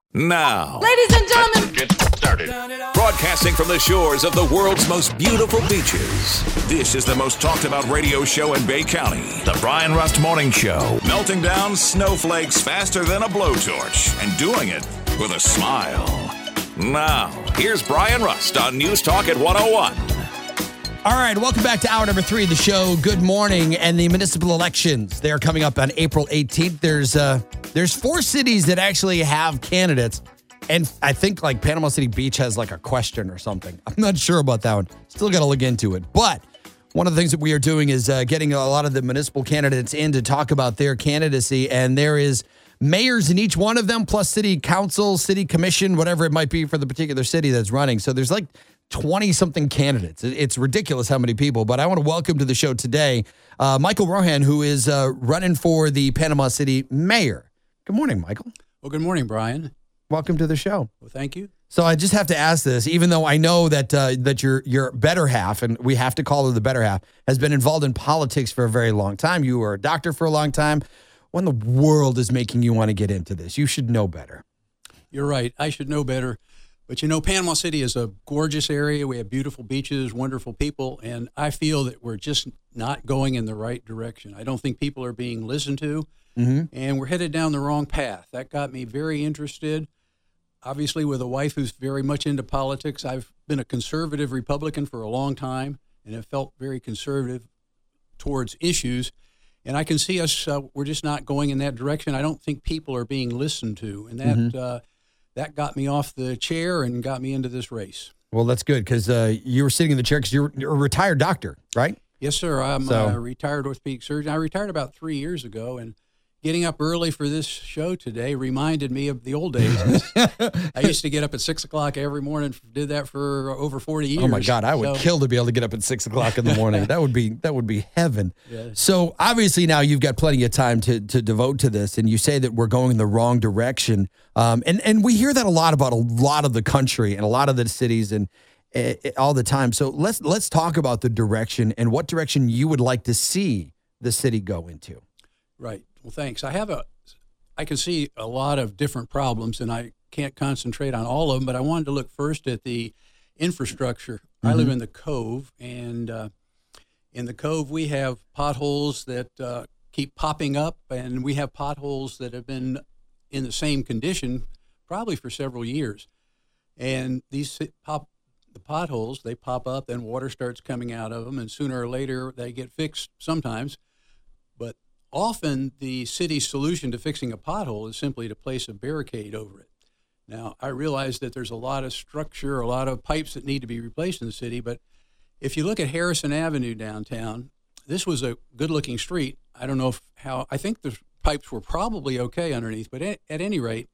Now, Ladies and gentlemen, Get started. broadcasting from the shores of the world's most beautiful beaches, this is the most talked about radio show in Bay County, the Brian Rust Morning Show. Melting down snowflakes faster than a blowtorch and doing it with a smile. Now, here's Brian Rust on News Talk at 101. All right, welcome back to hour number 3 of the show. Good morning. And the municipal elections, they are coming up on April 18th. There's 4 cities that actually have candidates. And I think like Panama City Beach has like a question or something. I'm not sure about that one. Still got to look into it. But one of the things that we are doing is getting a lot of the municipal candidates in to talk about their candidacy. And there is mayors in each one of them, plus city council, city commission, whatever it might be for the particular city that's running. So there's like 20-something candidates. It's ridiculous how many people. But I want to welcome to the show today Michael Rohan, who is running for the Panama City mayor. Good morning, Michael. Well, good morning, Brian. Welcome to the show. Well, thank you. So I just have to ask this, even though I know that that your better half, and we have to call her the better half, has been involved in politics for a very long time. You were a doctor for a long time. What in the world is making you want to get into this? You should know better. You're right. I should know better. But, you know, Panama City is a gorgeous area. We have beautiful beaches, wonderful people, and I feel that we're just not going in the right direction. I don't think people are being listened to, and we're headed down the wrong path. That got me very interested. Obviously, with a wife who's very much into politics, I've been a conservative Republican for a long time and have felt very conservative towards issues. And I can see us, we're just not going in that direction. I don't think people are being listened to, and that got me off the chair and got me into this race. Well, that's good because you were sitting in the chair because you're a retired doctor, right? Yes, sir. I'm a retired orthopedic surgeon. I retired about 3 years ago, and getting up early for this show today reminded me of the old days. I used to get up at 6 o'clock every morning, did that for over 40 years. Oh, my God. I would kill to be able to get up at 6 o'clock in the morning. That would be heaven. Yeah. So obviously now you've got plenty of time to devote to this, and you say that we're going in the wrong direction. And we hear that a lot about a lot of the country and a lot of the cities and all the time. So let's talk about the direction and what direction you would like to see the city go into. Right. Well, thanks. I can see a lot of different problems, and I can't concentrate on all of them, but I wanted to look first at the infrastructure. I live in the Cove, and in the Cove we have potholes that keep popping up, and we have potholes that have been in the same condition probably for several years. And the potholes, they pop up, then water starts coming out of them, and sooner or later they get fixed sometimes. But often the city's solution to fixing a pothole is simply to place a barricade over it. Now, I realize that there's a lot of structure, a lot of pipes that need to be replaced in the city, but if you look at Harrison Avenue downtown, this was a good-looking street. I don't know I think the pipes were probably okay underneath, but at any rate,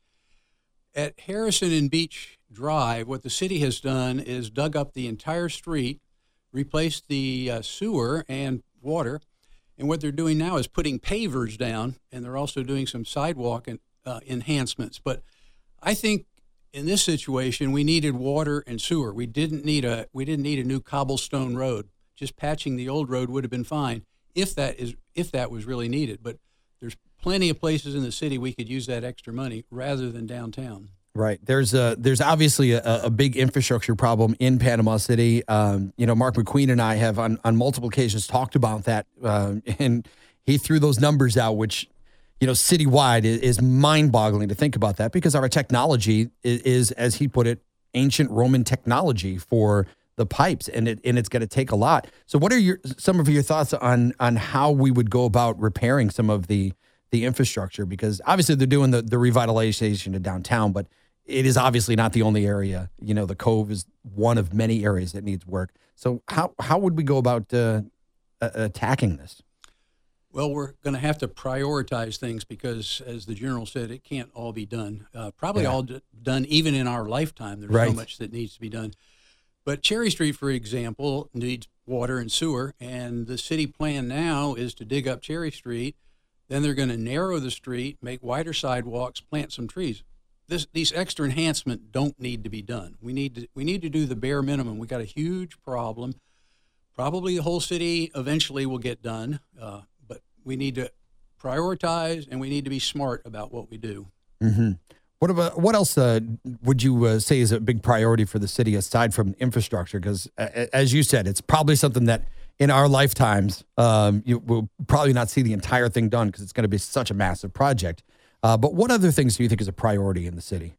at Harrison and Beach Drive, what the city has done is dug up the entire street, replaced the sewer and water, and what they're doing now is putting pavers down, and they're also doing some sidewalk enhancements. But I think in this situation, we needed water and sewer. We didn't need a new cobblestone road. Just patching the old road would have been fine if that was really needed. But there's plenty of places in the city we could use that extra money rather than downtown. Right. There's obviously a big infrastructure problem in Panama City. Mark McQueen and I have on multiple occasions talked about that, and he threw those numbers out, which, citywide is mind-boggling to think about that because our technology is, as he put it, ancient Roman technology for the pipes, and it's going to take a lot. So what are some of your thoughts on how we would go about repairing some of the infrastructure? Because obviously they're doing the revitalization of downtown, but it is obviously not the only area. The Cove is one of many areas that needs work. So how would we go about attacking this? Well, we're going to have to prioritize things because, as the general said, it can't all be done. All done even in our lifetime. There's right. So much that needs to be done. But Cherry Street, for example, needs water and sewer, and the city plan now is to dig up Cherry Street. Then they're going to narrow the street, make wider sidewalks, plant some trees. These extra enhancements don't need to be done. We need to do the bare minimum. We got a huge problem. Probably the whole city eventually will get done, but we need to prioritize and we need to be smart about what we do. Mm-hmm. What else would you say is a big priority for the city aside from infrastructure? Because as you said, it's probably something that in our lifetimes you will probably not see the entire thing done because it's going to be such a massive project. But what other things do you think is a priority in the city?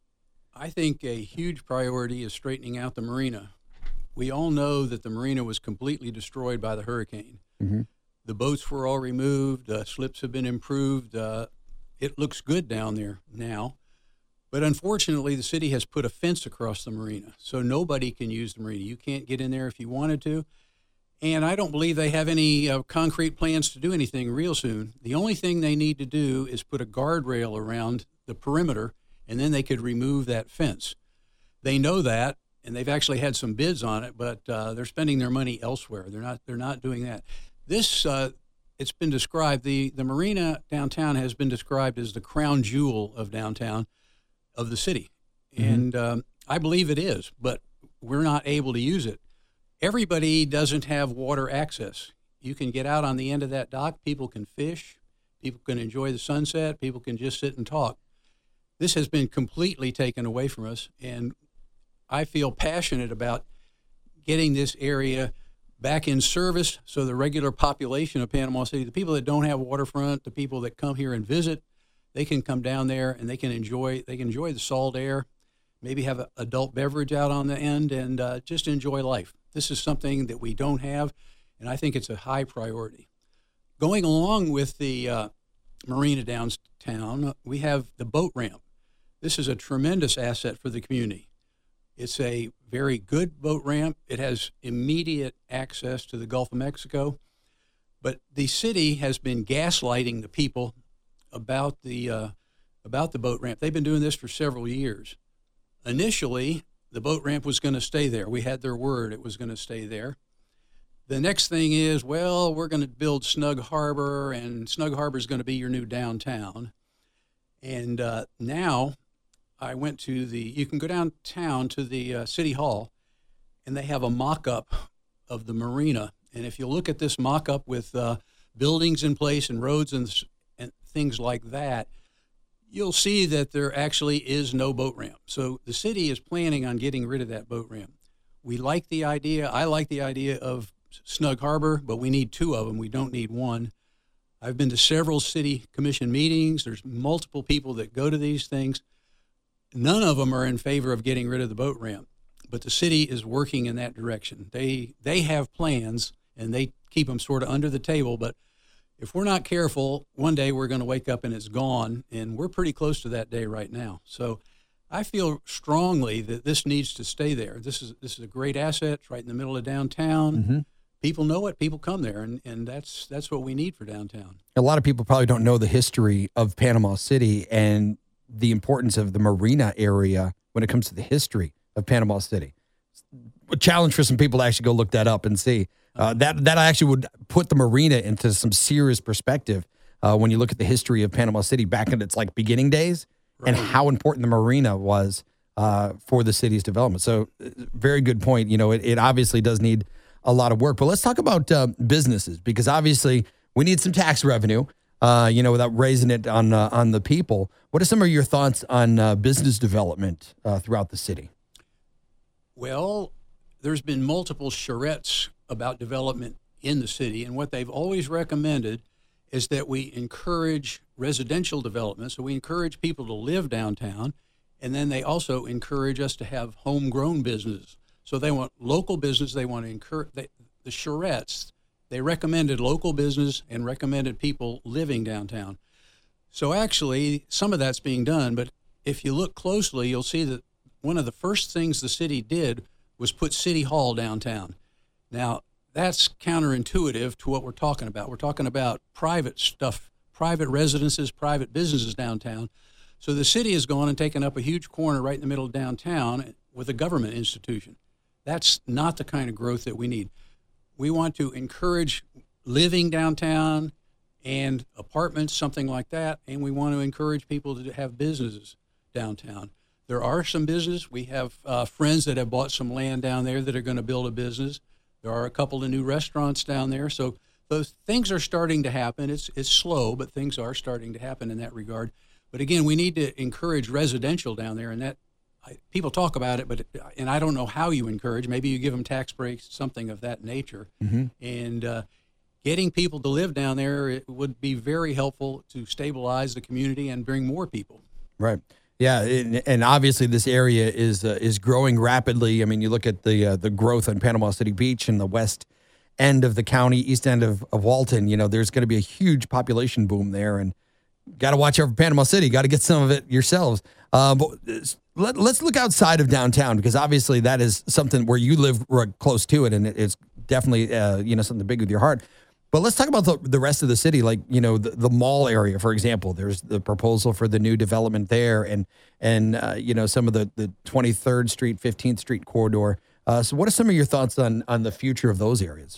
I think a huge priority is straightening out the marina. We all know that the marina was completely destroyed by the hurricane. Mm-hmm. The boats were all removed. Slips have been improved. It looks good down there now. But unfortunately, the city has put a fence across the marina, so nobody can use the marina. You can't get in there if you wanted to. And I don't believe they have any concrete plans to do anything real soon. The only thing they need to do is put a guardrail around the perimeter, and then they could remove that fence. They know that, and they've actually had some bids on it, but they're spending their money elsewhere. They're not doing that. This it's been described, the marina downtown has been described as the crown jewel of downtown of the city. Mm-hmm. And I believe it is, but we're not able to use it. Everybody doesn't have water access. You can get out on the end of that dock. People can fish. People can enjoy the sunset. People can just sit and talk. This has been completely taken away from us, and I feel passionate about getting this area back in service so the regular population of Panama City, the people that don't have waterfront, the people that come here and visit, they can come down there and they can enjoy the salt air, maybe have an adult beverage out on the end, and just enjoy life. This is something that we don't have, and I think it's a high priority. Going along with the marina downtown, we have the boat ramp. This is a tremendous asset for the community. It's a very good boat ramp. It has immediate access to the Gulf of Mexico, but the city has been gaslighting the people about the boat ramp. They've been doing this for several years. Initially, the boat ramp was going to stay there. We had their word it was going to stay there. The next thing is, well, we're going to build Snug Harbor, and Snug Harbor is going to be your new downtown. And now I went to you can go downtown to the City Hall, and they have a mock-up of the marina. And if you look at this mock-up with buildings in place and roads and things like that, you'll see that there actually is no boat ramp. So the city is planning on getting rid of that boat ramp. We like the idea. I like the idea of Snug Harbor, but we need two of them. We don't need one. I've been to several city commission meetings. There's multiple people that go to these things. None of them are in favor of getting rid of the boat ramp, but the city is working in that direction. They have plans, and they keep them sort of under the table, but if we're not careful, one day we're going to wake up and it's gone, and we're pretty close to that day right now. So I feel strongly that this needs to stay there. This is a great asset. It's right in the middle of downtown. Mm-hmm. People know it. People come there, and that's what we need for downtown. A lot of people probably don't know the history of Panama City and the importance of the marina area when it comes to the history of Panama City. A challenge for some people to actually go look that up and see. That actually would put the marina into some serious perspective when you look at the history of Panama City back in its beginning days, right, and how important the marina was for the city's development. So very good point. It obviously does need a lot of work, but let's talk about businesses, because obviously we need some tax revenue, without raising it on the people. What are some of your thoughts on business development throughout the city? Well, there's been multiple charrettes about development in the city, and what they've always recommended is that we encourage residential development, so we encourage people to live downtown, and then they also encourage us to have homegrown businesses. So they want local business, they want to encourage, the charrettes, they recommended local business and recommended people living downtown. So actually, some of that's being done, but if you look closely, you'll see that one of the first things the city did was put City Hall downtown. Now, that's counterintuitive to what we're talking about. We're talking about private stuff, private residences, private businesses downtown. So the city has gone and taken up a huge corner right in the middle of downtown with a government institution. That's not the kind of growth that we need. We want to encourage living downtown and apartments, something like that, and we want to encourage people to have businesses downtown. There are some business. We have friends that have bought some land down there that are going to build a business. There are a couple of new restaurants down there. So those things are starting to happen. It's slow, but things are starting to happen in that regard. But again, we need to encourage residential down there, and that people talk about it, and I don't know how you encourage. Maybe you give them tax breaks, something of that nature, and getting people to live down there, it would be very helpful to stabilize the community and bring more people. Right. Yeah, and obviously this area is growing rapidly. I mean, you look at the growth on Panama City Beach and the west end of the county, east end of Walton. You know, there's going to be a huge population boom there, and got to watch out for Panama City. Got to get some of it yourselves. But let's look outside of downtown, because obviously that is something where you live close to it, and it's definitely something big with your heart. But let's talk about the rest of the city, like, you know, the mall area, for example. There's the proposal for the new development there, and some of the 23rd Street, 15th Street corridor. So what are some of your thoughts on the future of those areas?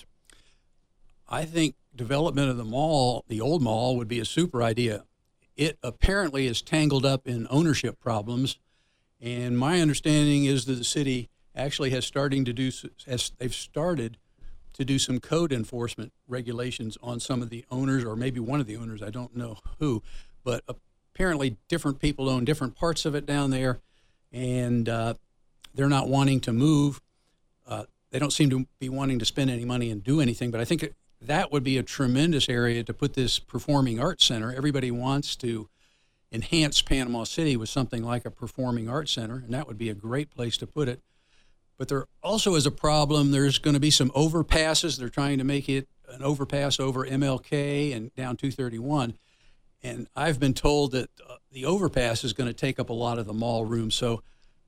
I think development of the mall, the old mall, would be a super idea. It apparently is tangled up in ownership problems, and my understanding is that the city actually they've started to do some code enforcement regulations on some of the owners, or maybe one of the owners, I don't know who, but apparently different people own different parts of it down there, and they're not wanting to move. They don't seem to be wanting to spend any money and do anything, but I think that would be a tremendous area to put this performing arts center. Everybody wants to enhance Panama City with something like a performing arts center, and that would be a great place to put it. But there also is a problem. There's going to be some overpasses. They're trying to make it an overpass over MLK and down 231. And I've been told that the overpass is going to take up a lot of the mall room. So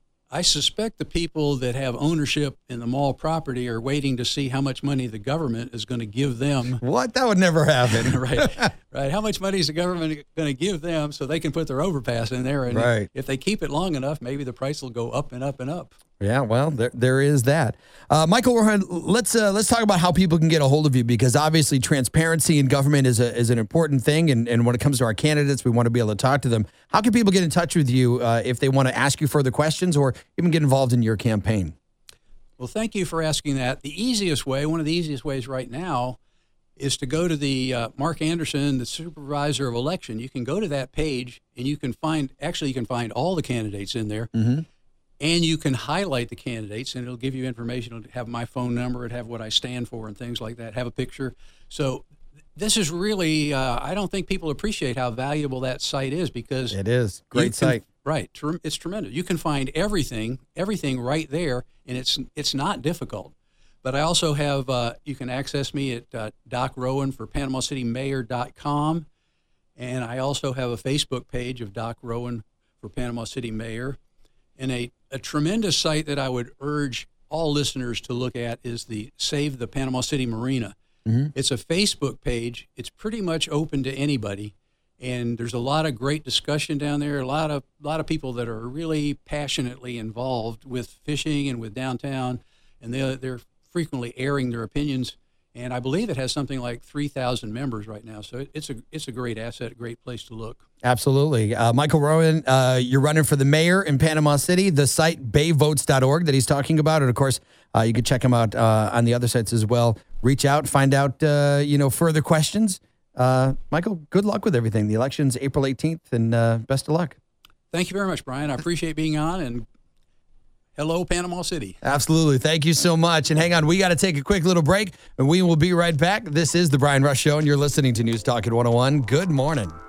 I suspect the people that have ownership in the mall property are waiting to see how much money the government is going to give them. What? That would never happen. Right. How much money is the government going to give them so they can put their overpass in there? And if they keep it long enough, maybe the price will go up and up and up. Yeah, well, there is that. Michael Rohan, let's talk about how people can get a hold of you, because obviously transparency in government is an important thing, and when it comes to our candidates, we want to be able to talk to them. How can people get in touch with you if they want to ask you further questions or even get involved in your campaign? Well, thank you for asking that. The easiest way, one of the easiest ways right now, is to go to the Mark Anderson, the supervisor of election. You can go to that page, and you can find all the candidates in there. Mm-hmm. And you can highlight the candidates, and it'll give you information. It'll have my phone number, it'll have what I stand for and things like that, have a picture. So this is really, I don't think people appreciate how valuable that site is, because it is. Great site. Right. It's tremendous. You can find everything right there, and it's not difficult. But I also have, you can access me at Doc Rowan for PanamaCityMayor.com. And I also have a Facebook page of Doc Rowan for Panama City Mayor. And a tremendous site that I would urge all listeners to look at is the Save the Panama City Marina. Mm-hmm. It's a Facebook page. It's pretty much open to anybody, and there's a lot of great discussion down there. A lot of people that are really passionately involved with fishing and with downtown, and they're frequently airing their opinions. And I believe it has something like 3,000 members right now. So it's a great asset, a great place to look. Absolutely. Michael Rowan, you're running for the mayor in Panama City. The site, bayvotes.org, that he's talking about. And, of course, you can check him out on the other sites as well. Reach out, find out, further questions. Michael, good luck with everything. The election's April 18th, and best of luck. Thank you very much, Brian. I appreciate being on, and hello, Panama City. Absolutely. Thank you so much. And hang on, we got to take a quick little break, and we will be right back. This is The Brian Rush Show, and you're listening to News Talk at 101. Good morning.